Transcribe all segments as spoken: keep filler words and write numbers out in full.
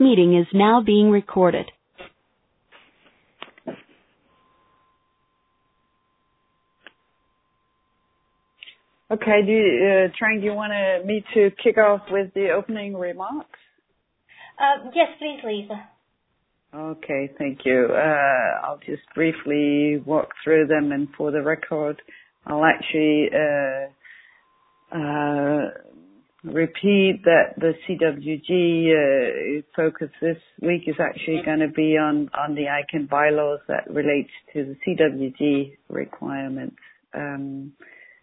meeting is now being recorded. Okay, do you, uh, Trang, do you want to, me to kick off with the opening remarks? Uh, yes, please, Lisa. Okay, thank you. Uh, I'll just briefly walk through them, and for the record, I'll actually uh, uh, repeat that the C W G uh, focus this week is actually going to be on, on the I C A N bylaws that relates to the C W G requirements. Um,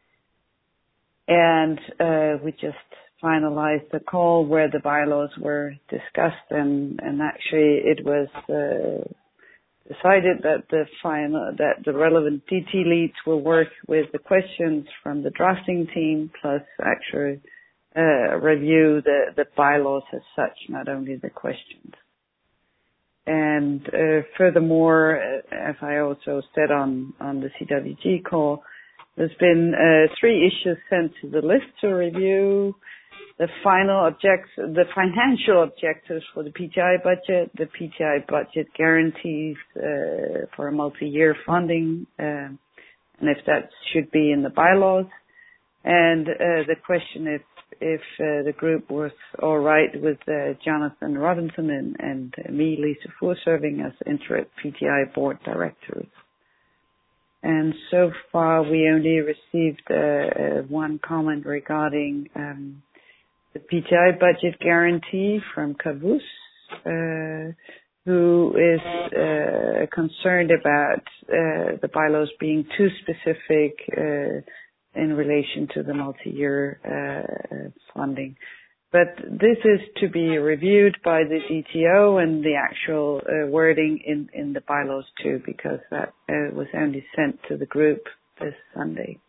And uh, we just finalized the call where the bylaws were discussed, and, and actually it was uh, decided that the final that the relevant D T leads will work with the questions from the drafting team, plus actually uh, review the, the bylaws as such, not only the questions. And uh, furthermore, as I also said on, on the C W G call, there's been uh, three issues sent to the list to review: the final objects, the financial objectives for the P T I budget, the P T I budget guarantees uh, for a multi-year funding, uh, and if that should be in the bylaws, and uh, the question if if uh, the group was all right with uh, Jonathan Robinson and, and me, Lisa Fuhr, serving as interim P T I board directors. And so far, we only received uh, uh, one comment regarding um, the P T I budget guarantee from Cavus, uh, who is uh, concerned about uh, the bylaws being too specific uh, in relation to the multi-year uh, funding. But this is to be reviewed by the D T O and the actual uh, wording in, in the bylaws too, because that uh, was only sent to the group this Sunday.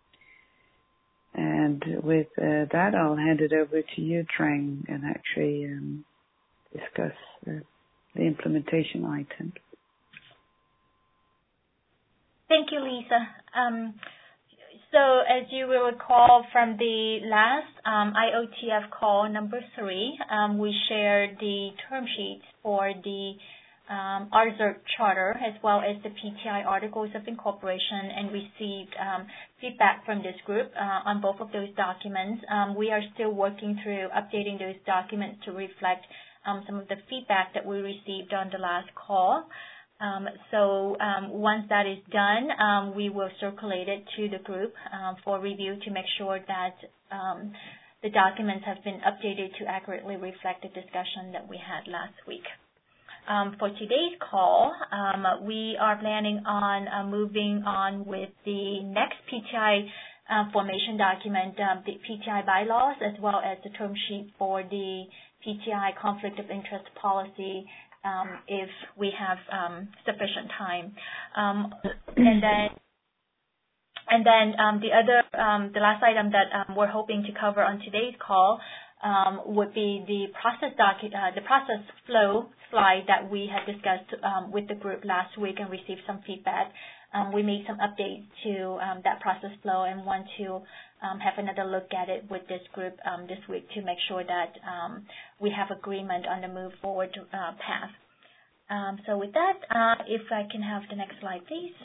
And with uh, that, I'll hand it over to you, Trang, and actually um, discuss uh, the implementation items. Thank you, Lisa. Um, So as you will recall from the last um, I O T F call number three, um, we shared the term sheets for the um, R Z E R charter as well as the P T I articles of incorporation, and received um, feedback from this group uh, on both of those documents. Um, we are still working through updating those documents to reflect um, some of the feedback that we received on the last call. Um, so um, once that is done, um, we will circulate it to the group um, for review to make sure that um, the documents have been updated to accurately reflect the discussion that we had last week. Um, for today's call, um, we are planning on uh, moving on with the next P T I uh, formation document, um, the P T I bylaws, as well as the term sheet for the P T I conflict of interest policy, Um, if we have um, sufficient time, um, and then and then um, the other um, the last item that um, we're hoping to cover on today's call um, would be the process docu uh, the process flow slide that we had discussed um, with the group last week and received some feedback. Um, we made some updates to um, that process flow and want to um, have another look at it with this group um, this week to make sure that um, we have agreement on the move forward uh, path. Um, so with that, uh, if I can have the next slide, please.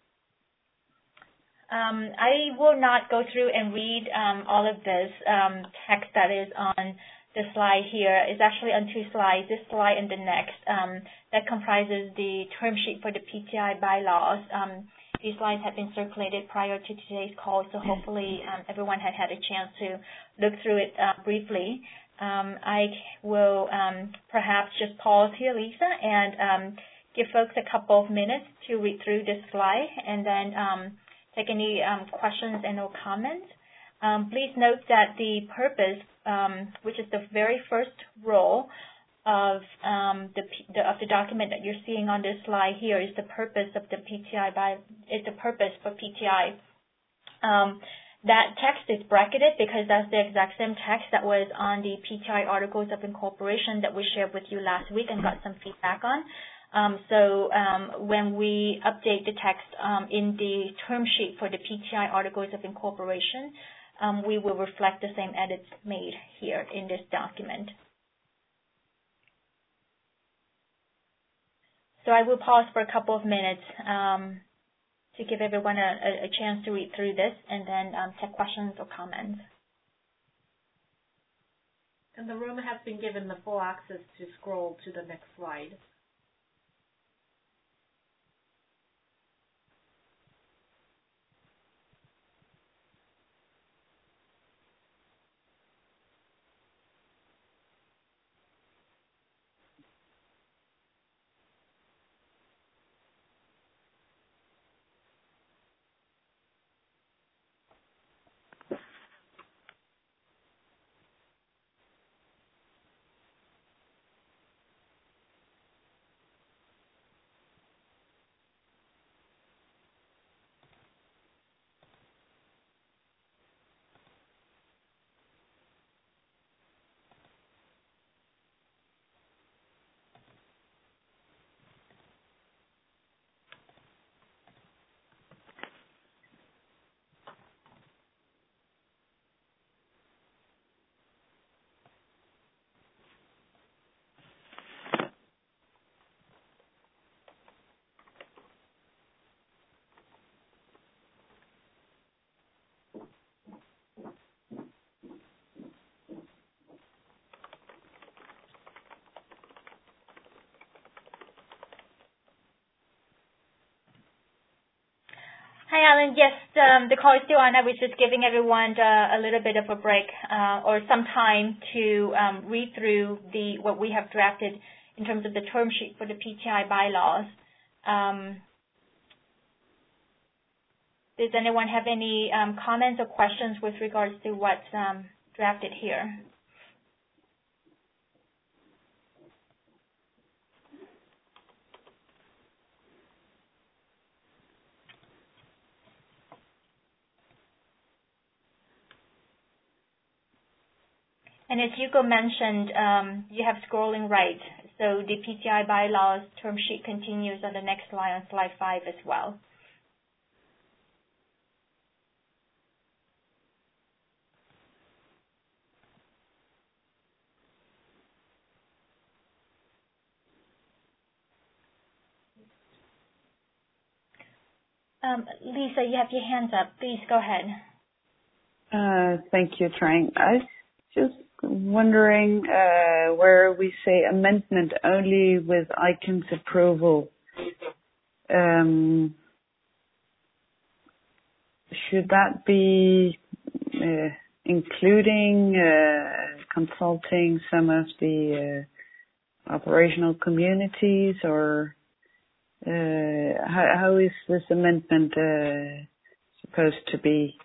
Um, I will not go through and read um, all of this um, text that is on the slide here. It's actually on two slides, this slide and the next, um, that comprises the term sheet for the P T I bylaws. Um, these slides have been circulated prior to today's call, so hopefully um, everyone had had a chance to look through it uh, briefly. Um, I will um, perhaps just pause here, Lisa, and um, give folks a couple of minutes to read through this slide and then um, take any um, questions and or comments. Um, please note that the purpose, um, which is the very first row of um, the, the of the document that you're seeing on this slide here, is the purpose of the P T I by is the purpose for P T I. Um, That text is bracketed because that's the exact same text that was on the P T I Articles of Incorporation that we shared with you last week and got some feedback on. Um, so um, when we update the text um, in the term sheet for the P T I Articles of Incorporation, um, we will reflect the same edits made here in this document. So I will pause for a couple of minutes um, to give everyone a, a chance to read through this and then um, take questions or comments. And the room has been given the full access to scroll to the next slide. Hi, Alan. Yes, um, the call is still on. I was just giving everyone uh, a little bit of a break uh, or some time to um, read through the what we have drafted in terms of the term sheet for the P T I bylaws. Um, does anyone have any um, comments or questions with regards to what's um, drafted here? And as Hugo mentioned, um, you have scrolling right. So the P T I bylaws term sheet continues on the next slide, on slide five as well. Um, Lisa, you have your hands up. Please go ahead. Uh, thank you, Trang. I was just wondering uh, where we say amendment only with I C A M's approval. Um, should that be uh, including uh, consulting some of the uh, operational communities, or uh, how, how is this amendment uh, supposed to be?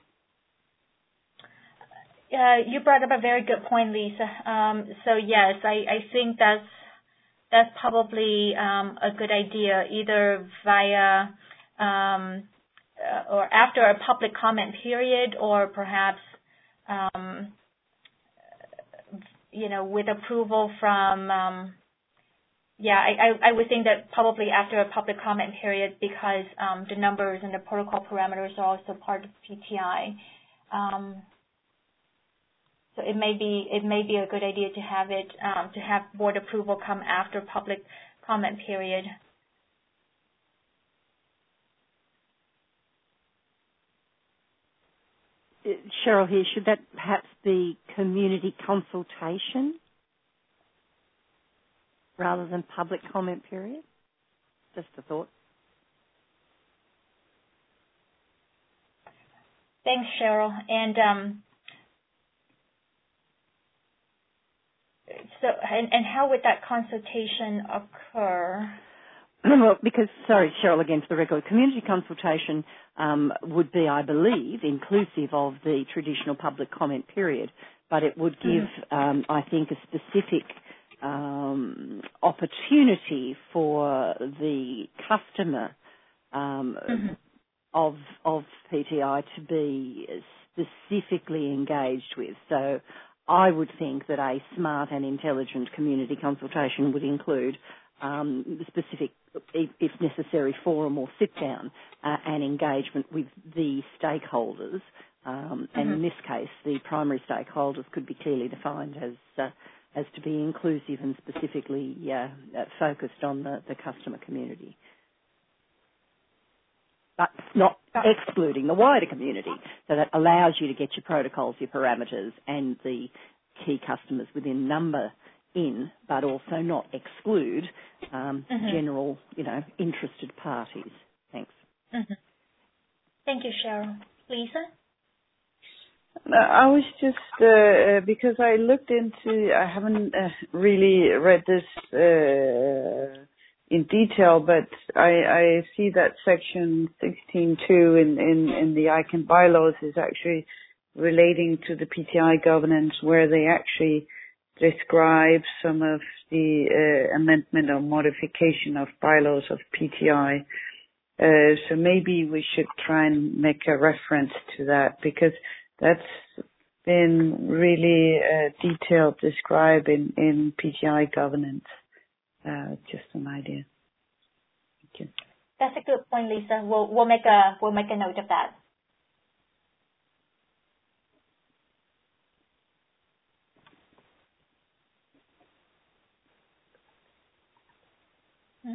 Uh, you brought up a very good point, Lisa. Um, so yes, I, I think that's that's probably um, a good idea, either via um, uh, or after a public comment period, or perhaps um, you know with approval from. Um, yeah, I, I, I would think that probably after a public comment period, because um, the numbers and the protocol parameters are also part of P T I. Um, So it may be it may be a good idea to have it um, to have board approval come after public comment period. Cheryl here. Should that perhaps be community consultation rather than public comment period? Just a thought. Thanks, Cheryl. And um, so and, and how would that consultation occur? Well, because, sorry, Cheryl, again, for the record, community consultation um, would be, I believe, inclusive of the traditional public comment period, but it would give, mm-hmm. um, I think, a specific um, opportunity for the customer um, mm-hmm. of of P T I to be specifically engaged with. So I would think that a smart and intelligent community consultation would include um, specific, if necessary, forum or sit-down uh, and engagement with the stakeholders. Um, and mm-hmm. in this case, the primary stakeholders could be clearly defined as uh, as to be inclusive and specifically uh, focused on the, the customer community. But not excluding the wider community. So that allows you to get your protocols, your parameters, and the key customers within number in, but also not exclude um, mm-hmm. general, you know, interested parties. Thanks. Mm-hmm. Thank you, Cheryl. Lisa? I was just, uh, because I looked into, I haven't uh, really read this uh, in detail, but I, I see that section sixteen two in, in, in the I CANN bylaws is actually relating to the P T I governance, where they actually describe some of the uh, amendment or modification of bylaws of P T I. Uh, so maybe we should try and make a reference to that, because that's been really uh, detailed described in, in P T I governance. Uh, just an idea. Thank you. That's a good point, Lisa. We'll we'll make a we'll make a note of that. Hmm.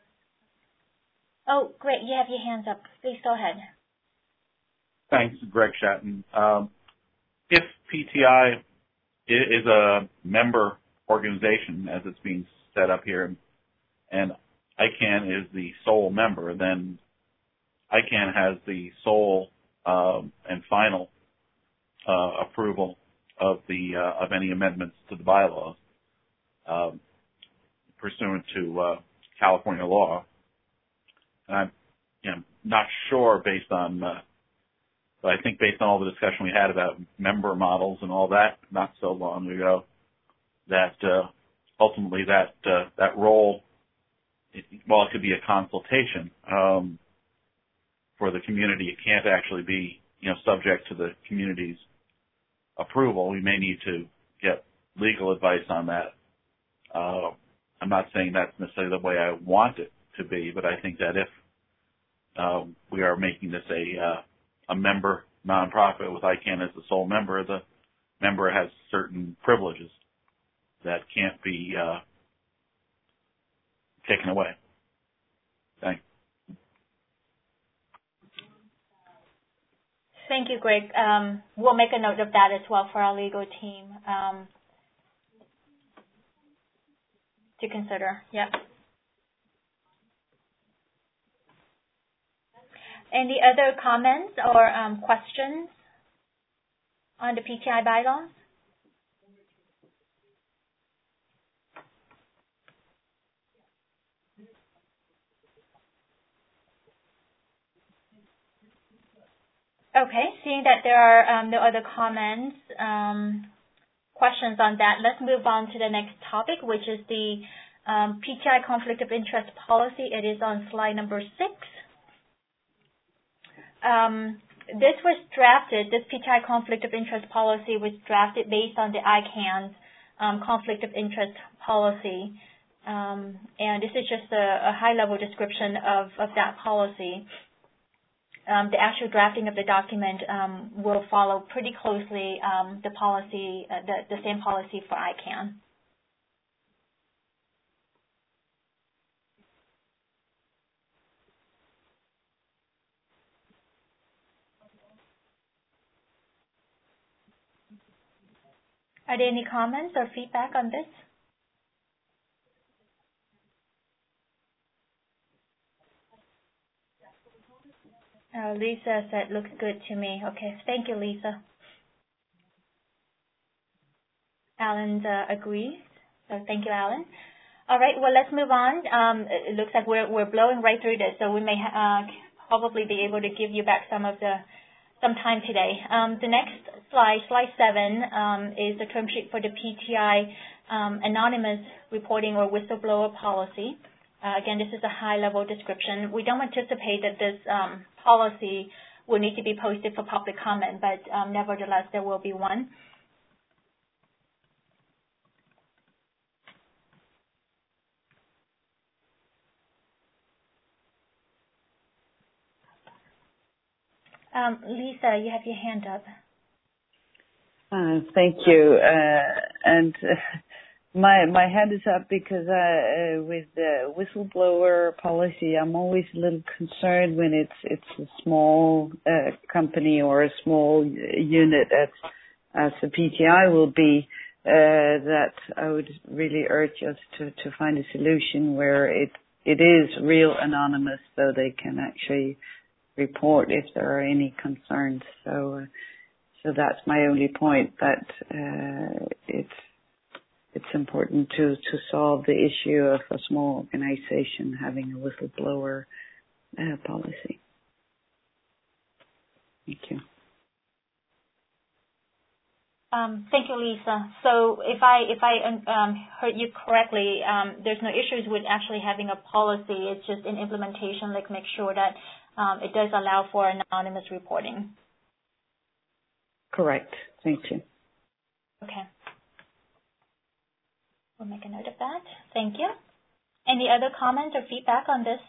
Oh, great! You have your hands up. Please go ahead. Thanks, Greg Shatton. Um, if P T I is a member organization, as it's being set up here, and I CANN is the sole member, then I CANN has the sole um, and final uh, approval of the uh, of any amendments to the bylaws um, pursuant to uh, California law. And I'm you know, not sure based on, uh, but I think based on all the discussion we had about member models and all that not so long ago, that uh, ultimately that uh, that role, while it could be a consultation um, for the community, it can't actually be, you know, subject to the community's approval. We may need to get legal advice on that. Uh, I'm not saying that's necessarily the way I want it to be, but I think that if uh, we are making this a uh, a member nonprofit with I CANN as the sole member, the member has certain privileges that can't be uh, taken away. Thanks. Thank you, Greg. Um, we'll make a note of that as well for our legal team um, to consider. Yep. Any other comments or um, questions on the P T I bylaws? Okay, seeing that there are um, no other comments, um, questions on that, let's move on to the next topic, which is the um, P T I conflict of interest policy. It is on slide number six. Um, this was drafted, this P T I conflict of interest policy was drafted based on the I CANN's um, conflict of interest policy. Um, and this is just a, a high-level description of, of that policy. Um, the actual drafting of the document um, will follow pretty closely um, the policy, uh, the, the same policy for I CANN. Are there any comments or feedback on this? Uh, Lisa said, looks good to me. Okay, thank you, Lisa. Alan uh, agrees, so thank you, Alan. All right, well, let's move on. Um, it looks like we're, we're blowing right through this, so we may uh, probably be able to give you back some of the some time today. Um, the next slide, slide seven, um, is the term sheet for the P T I um, anonymous reporting or whistleblower policy. Uh, again, this is a high-level description. We don't anticipate that this um, policy will need to be posted for public comment, but um, nevertheless, there will be one. Um, Lisa, you have your hand up. Uh, thank you. Uh, and uh, My my hand is up because uh, uh, with the whistleblower policy, I'm always a little concerned when it's it's a small uh, company or a small unit as as the P T I will be. Uh, that I would really urge us to, to find a solution where it it is real anonymous, so they can actually report if there are any concerns. So uh, so that's my only point. That uh, it's It's important to, to solve the issue of a small organization having a whistleblower uh, policy. Thank you. Um, thank you, Lisa. So if I if I um, heard you correctly, um, there's no issues with actually having a policy. It's just in implementation, like make sure that um, it does allow for anonymous reporting. Correct. Thank you. Okay. We'll make a note of that. Thank you. Any other comments or feedback on this?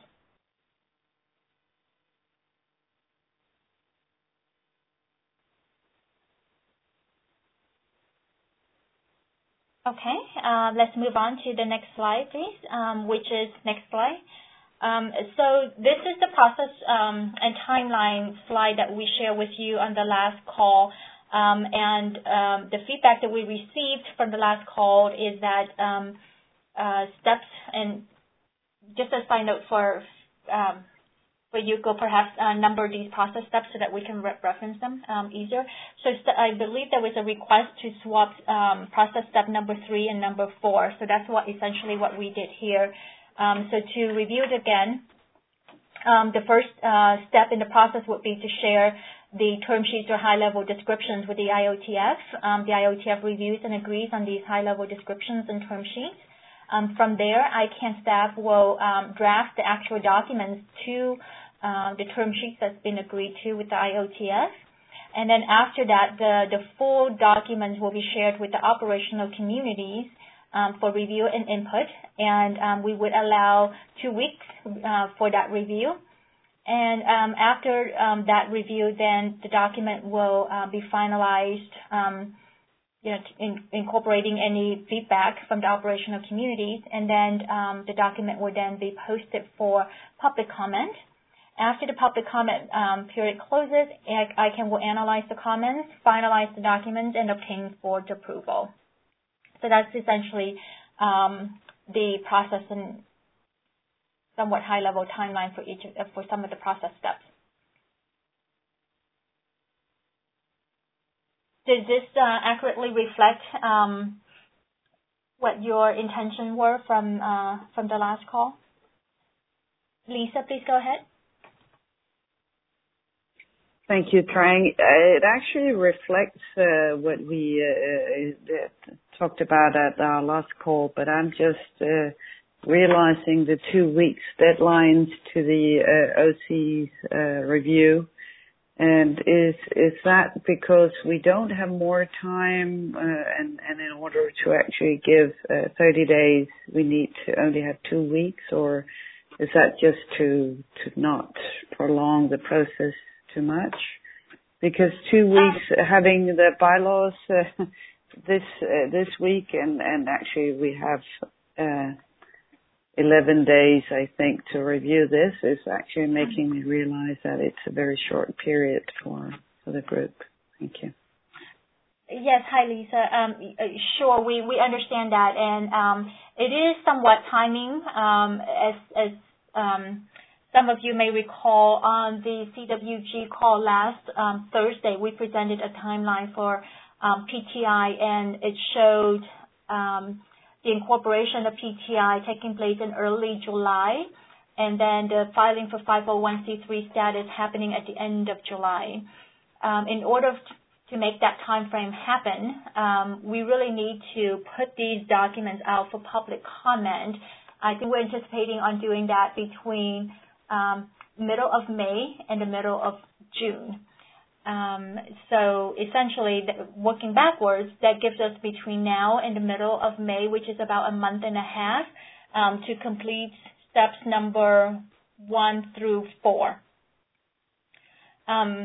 Okay, uh, let's move on to the next slide, please, um, which is next slide. Um, so this is the process um, and timeline slide that we shared with you on the last call. Um, and um, the feedback that we received from the last call is that um, uh, steps, and just a side note for um, for you, go perhaps uh, number these process steps so that we can re reference them um, easier. So I believe there was a request to swap um, process step number three and number four. So that's what essentially what we did here. Um, so to review it again, um, the first uh, step in the process would be to share the term sheets or high-level descriptions with the I O T F. Um, the I O T F reviews and agrees on these high-level descriptions and term sheets. Um, from there, I C A N staff will um, draft the actual documents to uh, the term sheets that's been agreed to with the I O T F. And then after that, the, the full documents will be shared with the operational communities um, for review and input. And um, we would allow two weeks uh, for that review. And um, after um, that review, then the document will uh, be finalized, um, you know, in, incorporating any feedback from the operational communities, and then um, the document will then be posted for public comment. After the public comment um, period closes, I C A N will analyze the comments, finalize the documents, and obtain board approval. So that's essentially um, the process and somewhat high-level timeline for each of, for some of the process steps. Does this uh, accurately reflect um, what your intention were from uh, from the last call? Lisa, please go ahead. Thank you, Trang. Uh, it actually reflects uh, what we uh, uh, talked about at our last call, but I'm just uh, realizing the two weeks deadlines to the uh, O C's uh, review. And is is that because we don't have more time, uh, and, and in order to actually give uh, thirty days, we need to only have two weeks, or is that just to to not prolong the process too much? Because two weeks, uh, having the bylaws uh, this uh, this week, and, and actually we have uh, eleven days, I think, to review this, is actually making me realize that it's a very short period for, for the group. Thank you. Yes, hi, Lisa. Um, sure, we, we understand that, and um, it is somewhat timing. Um, as as um, some of you may recall, on the C W G call last um, Thursday, we presented a timeline for um, P T I, and it showed um, the incorporation of P T I taking place in early July, and then the filing for five oh one c three status happening at the end of July. Um, in order to make that time frame happen, um, we really need to put these documents out for public comment. I think we're anticipating on doing that between um, middle of May and the middle of June. Um, so essentially, the, working backwards, that gives us between now and the middle of May, which is about a month and a half, um, to complete steps number one through four. Um,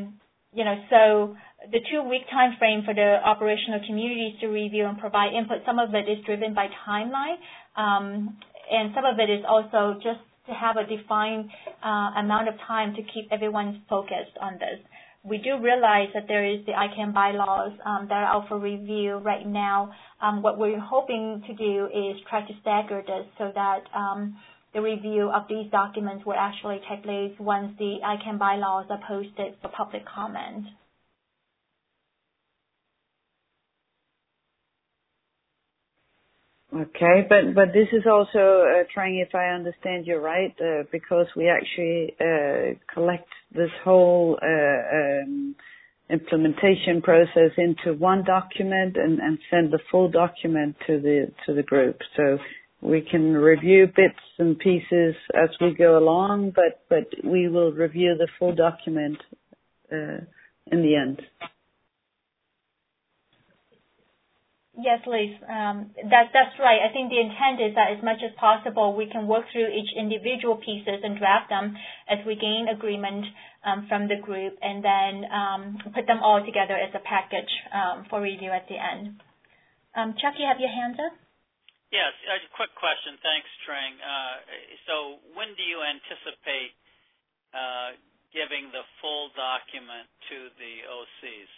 you know, so the two-week time frame for the operational communities to review and provide input, some of it is driven by timeline, um, and some of it is also just to have a defined uh, amount of time to keep everyone focused on this. We do realize that there is the I CAN bylaws um, that are out for review right now. Um, what we're hoping to do is try to stagger this so that um, the review of these documents will actually take place once the I CAN bylaws are posted for public comment. Okay, but but this is also uh, trying, if I understand you right, uh, because we actually uh, collect this whole uh, um, implementation process into one document and, and send the full document to the to the group. So we can review bits and pieces as we go along, but but we will review the full document uh, in the end. Yes, Liz, um, that, that's right. I think the intent is that as much as possible, we can work through each individual pieces and draft them as we gain agreement um, from the group, and then um, put them all together as a package um, for review at the end. Um, Chuck, you have your hands up? Yes, a quick question. Thanks, Trang. Uh, so when do you anticipate uh, giving the full document to the O Cs?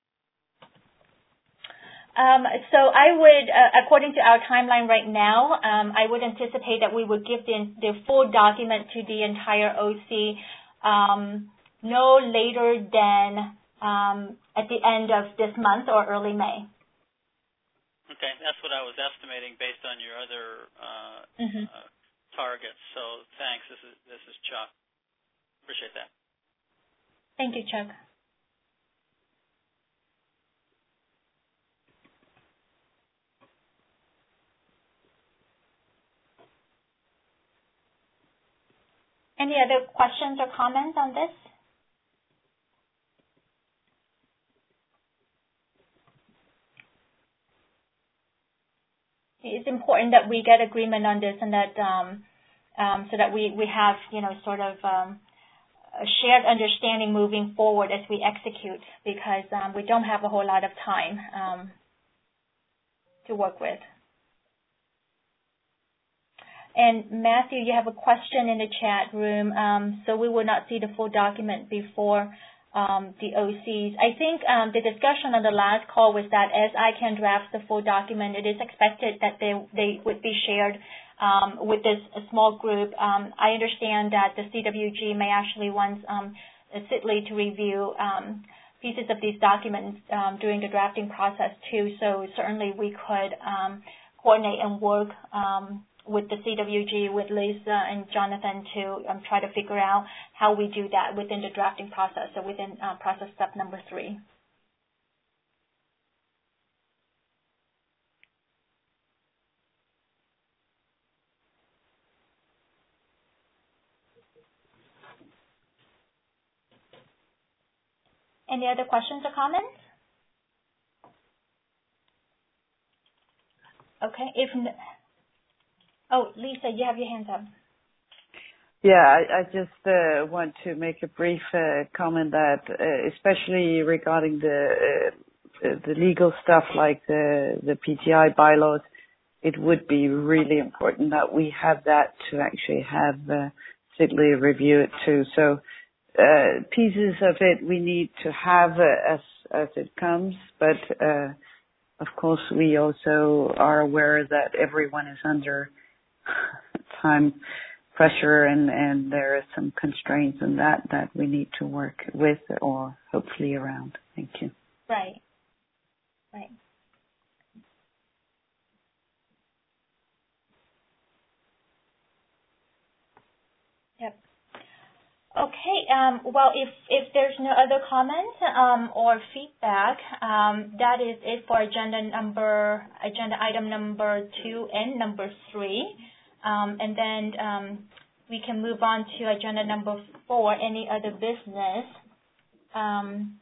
Um, so I would, uh, according to our timeline right now, um, I would anticipate that we would give the, the full document to the entire O C um, no later than um, at the end of this month or early May. Okay, that's what I was estimating based on your other uh, mm-hmm. uh, targets. So thanks. This is this is Chuck. Appreciate that. Thank you, Chuck. Any other questions or comments on this? It's important that we get agreement on this and that um, um, so that we, we have, you know, sort of um, a shared understanding moving forward as we execute, because um, we don't have a whole lot of time um, to work with. And Matthew, you have a question in the chat room. Um, so we will not see the full document before um, the O Cs. I think um, the discussion on the last call was that as I CAN drafts the full document, it is expected that they they would be shared um, with this a small group. Um, I understand that the C W G may actually want um, Sidley to review um, pieces of these documents um, during the drafting process too. So certainly we could um, coordinate and work um, with the C W G, with Lisa and Jonathan to um, try to figure out how we do that within the drafting process, so within uh, process step number three. Any other questions or comments? Okay, if n oh, Lisa, you have your hands up. Yeah, I, I just uh, want to make a brief uh, comment that, uh, especially regarding the uh, the legal stuff like the the P T I bylaws, it would be really important that we have that to actually have uh, Sidley review it too. So uh, pieces of it we need to have uh, as as it comes, but uh, of course we also are aware that everyone is under time pressure and, and there are some constraints in that that we need to work with or hopefully around. Thank you. Right. Right. Yep. Okay. Um, well, if, if there's no other comments um, or feedback, um, that is it for agenda number agenda item number two and number three. Um, and then um, we can move on to agenda number four, any other business. Um,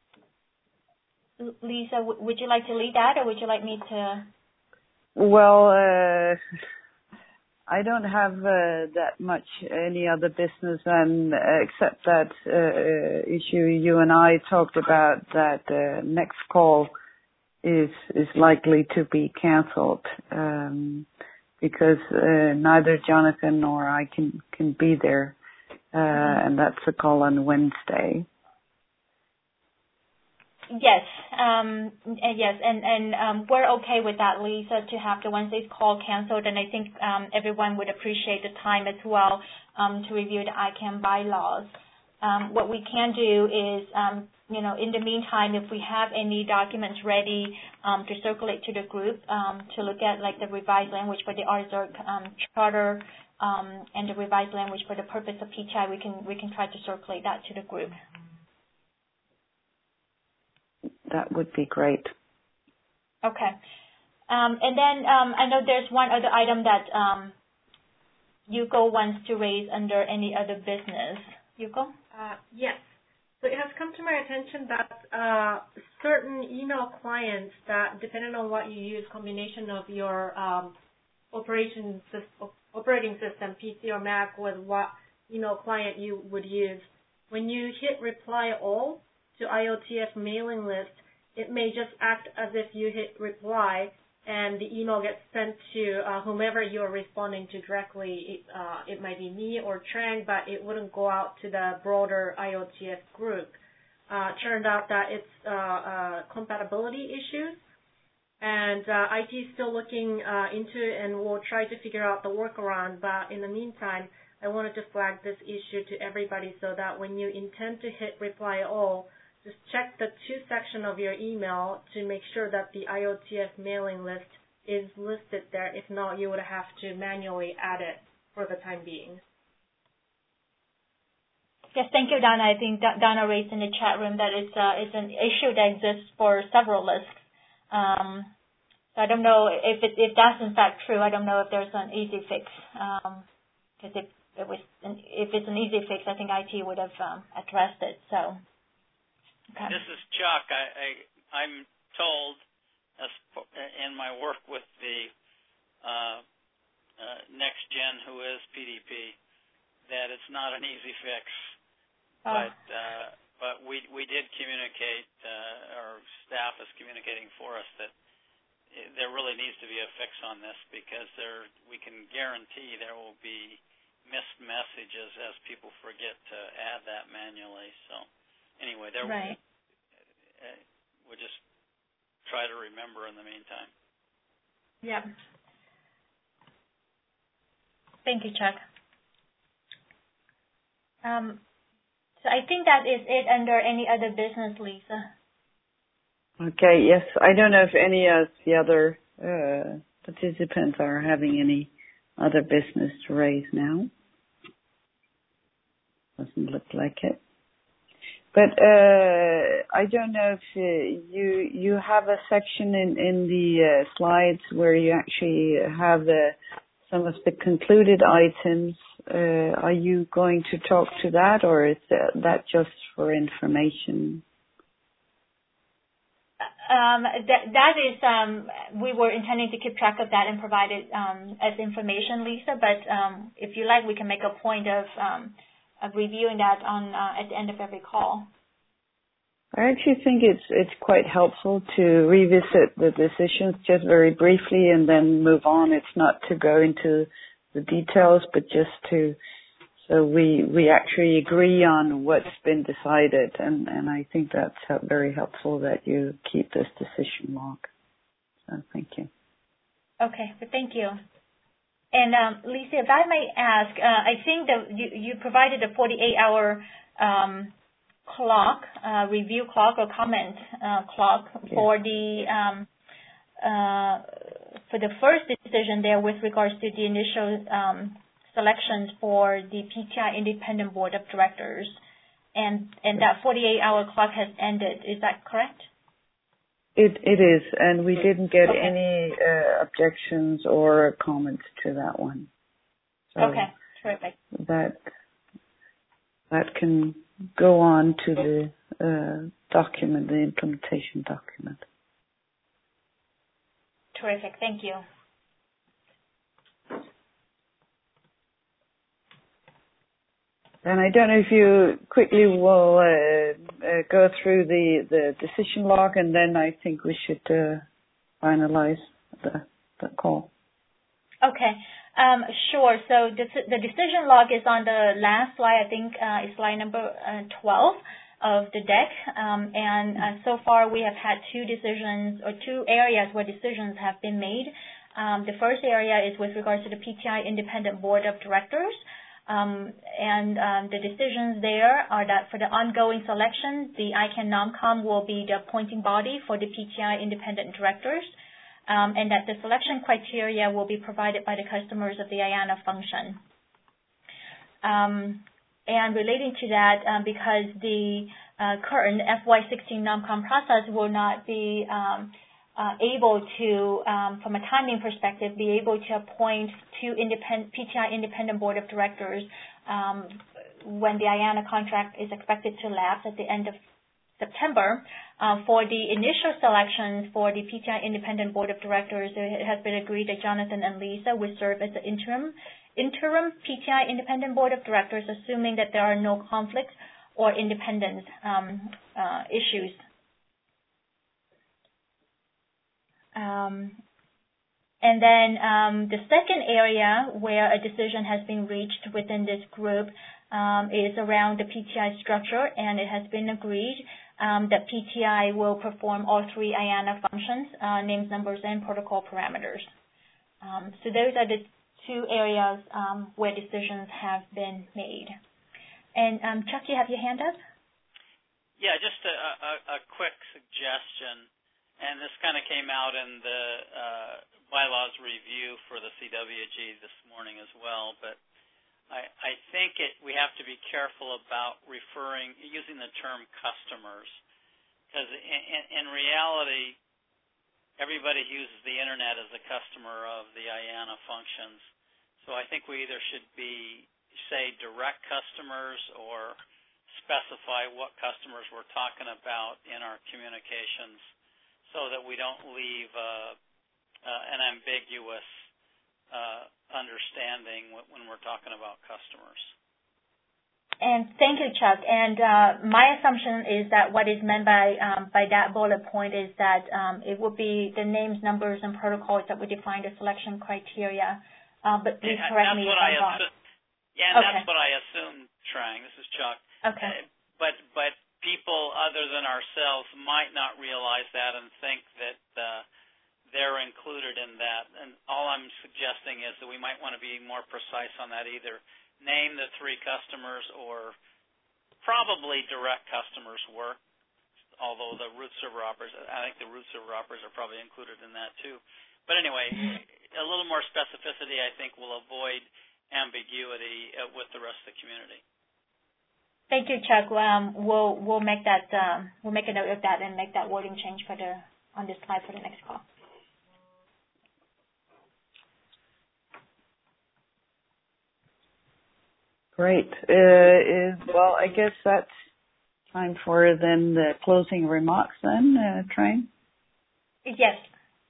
Lisa, w would you like to lead that, or would you like me to? Well, uh, I don't have uh, that much any other business, and uh, except that uh, issue you and I talked about, that uh, next call is is likely to be cancelled um, because uh, neither Jonathan nor I can can be there, uh, mm-hmm. and that's a call on Wednesday. Yes, um, yes, and and um, we're okay with that, Lisa, to have the Wednesday's call canceled, and I think um, everyone would appreciate the time as well um, to review the I CAN bylaws. Um, what we can do is, um, you know, in the meantime, if we have any documents ready um, to circulate to the group um, to look at, like the revised language for the R Z O R C um, charter um, and the revised language for the purpose of P T I, we can we can try to circulate that to the group. That would be great. Okay. Um, and then um, I know there's one other item that um, Yuko wants to raise under any other business. Yuko? Uh, yes. So it has come to my attention that uh, certain email clients that, depending on what you use, combination of your um, operation system, operating system, P C or Mac, with what email client you would use, when you hit reply all to I O T F mailing list, it may just act as if you hit reply and the email gets sent to uh, whomever you're responding to directly. It, uh, it might be me or Trang, but it wouldn't go out to the broader I O T F group. Uh, turned out that it's uh, uh, compatibility issues, and uh, I T is still looking uh, into it, and we'll try to figure out the workaround. But in the meantime, I wanted to flag this issue to everybody so that when you intend to hit reply all, just check the to section of your email to make sure that the I O T F mailing list is listed there. If not, you would have to manually add it for the time being. Yes, thank you, Donna. I think Donna raised in the chat room that it's, uh, it's an issue that exists for several lists. Um, so I don't know if it, if that's in fact true. I don't know if there's an easy fix. Because um, if it was, an, if it's an easy fix, I think I T would have um, addressed it. So. Okay. This is Chuck. I, I, I'm told, as in my work with the uh, uh, Next Gen, who is P D P, that it's not an easy fix. Oh. But uh, but we we did communicate, uh, our staff is communicating for us that there really needs to be a fix on this, because there we can guarantee there will be missed messages as people forget to add that manually. So. Anyway, there right. uh, we'll just try to remember in the meantime. Yep. Thank you, Chuck. Um, so I think that is it under any other business, Lisa. Okay, yes. I don't know if any of the other uh, participants are having any other business to raise now. Doesn't look like it. But uh, I don't know if uh, you you have a section in in the uh, slides where you actually have the some of the concluded items. Uh, are you going to talk to that, or is that, that just for information? Um, that that is um, we were intending to keep track of that and provide it um, as information, Lisa. But um, if you like, we can make a point of. Um, of reviewing that on uh, at the end of every call. I actually think it's it's quite helpful to revisit the decisions just very briefly and then move on. It's not to go into the details, but just to so we we actually agree on what's been decided, and, and I think that's very helpful that you keep this decision log. So thank you. Okay, but thank you. And um, Lisa, if I may ask, uh, I think that you, you provided a forty-eight hour um, clock, uh, review clock or comment uh, clock yes. for the um, uh, for the first decision there with regards to the initial um, selections for the P T I Independent Board of Directors, and and that forty-eight hour clock has ended. Is that correct? It it is, and we didn't get okay. any uh, objections or comments to that one. So okay, terrific. That that can go on to the uh, document, the implementation document. Terrific, thank you. And I don't know if you quickly will uh, uh, go through the, the decision log, and then I think we should uh, finalize the, the call. Okay, um, sure. So the, the decision log is on the last slide. I think uh, it's slide number uh, twelve of the deck. Um, and uh, so far we have had two decisions or two areas where decisions have been made. Um, the first area is with regards to the P T I Independent Board of Directors. Um, and um, the decisions there are that for the ongoing selection, the I CANN NOMCOM will be the appointing body for the P T I Independent Directors, um, and that the selection criteria will be provided by the customers of the I A N A function. Um, and relating to that, um, because the uh, current F Y sixteen NOMCOM process will not be um, Uh, able to, um, from a timing perspective, be able to appoint two independent P T I independent board of directors um, when the I A N A contract is expected to lapse at the end of September. Uh, for the initial selections for the P T I independent board of directors, it has been agreed that Jonathan and Lisa will serve as the interim interim P T I independent board of directors, assuming that there are no conflicts or independence um, uh, issues. Um, and then um, the second area where a decision has been reached within this group um, is around the P T I structure, and it has been agreed um, that P T I will perform all three I A N A functions, uh, names, numbers, and protocol parameters. Um, so those are the two areas um, where decisions have been made. And um, Chuck, you have your hand up? Yeah, just a, a, a quick suggestion. And this kind of came out in the uh, bylaws review for the C W G this morning as well. But I, I think it, we have to be careful about referring, using the term customers, because in, in, in reality, everybody who uses the internet is a customer of the I A N A functions. So I think we either should be, say, direct customers or specify what customers we're talking about in our communications, so that we don't leave uh, uh, an ambiguous uh, understanding when we're talking about customers. And thank you, Chuck. And uh, my assumption is that what is meant by um, by that bullet point is that um, it will be the names, numbers, and protocols that would define the selection criteria. Uh, but please and correct me if I'm wrong. Yeah, and okay. that's what I assumed, Trang. This is Chuck. Okay. Uh, but but. People other than ourselves might not realize that and think that uh, they're included in that. And all I'm suggesting is that we might want to be more precise on that, either name the three customers or probably direct customers work, although the root server operators, I think the root server operators are probably included in that too. But anyway, a little more specificity, I think, will avoid ambiguity uh, with the rest of the community. Thank you, Chuck. Um, we'll we'll make that um, we'll make a note of that and make that wording change for the on this slide for the next call. Great. Uh, is, well, I guess that's time for then the closing remarks. Then, uh, Trang? Yes.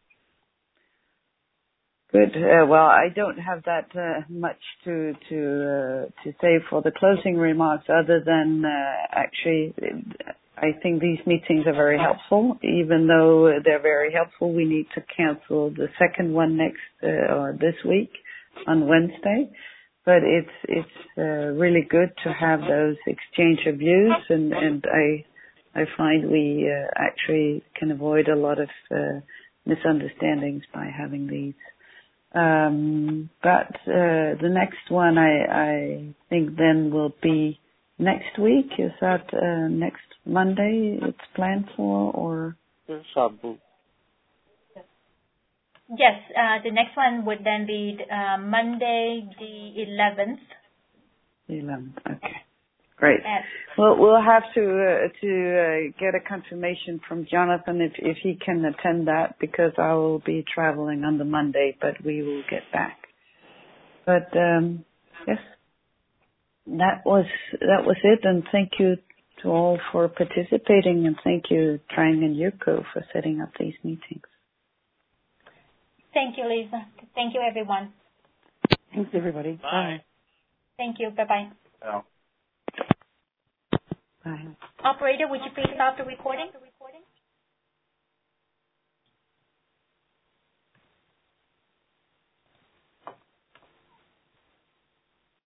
Good. Uh, well, I don't have that uh, much to to uh, to say for the closing remarks, other than uh, actually, I think these meetings are very helpful. Even though they're very helpful, we need to cancel the second one next uh, or this week on Wednesday. But it's it's uh, really good to have those exchange of views, and and I I find we uh, actually can avoid a lot of uh, misunderstandings by having these. Um, but uh, the next one, I, I think, then will be next week. Is that uh, next Monday it's planned for, or? Yes, uh, the next one would then be uh, Monday the eleventh. The eleventh, okay. Great. Well, we'll have to uh, to uh, get a confirmation from Jonathan if if he can attend that, because I will be traveling on the Monday, but we will get back. But um, yes, that was that was it, and thank you to all for participating, and thank you, Trang and Yuko, for setting up these meetings. Thank you, Lisa. Thank you, everyone. Thanks, everybody. Bye. Thank you. Bye bye. Yeah. Bye. Operator, would you please stop the recording?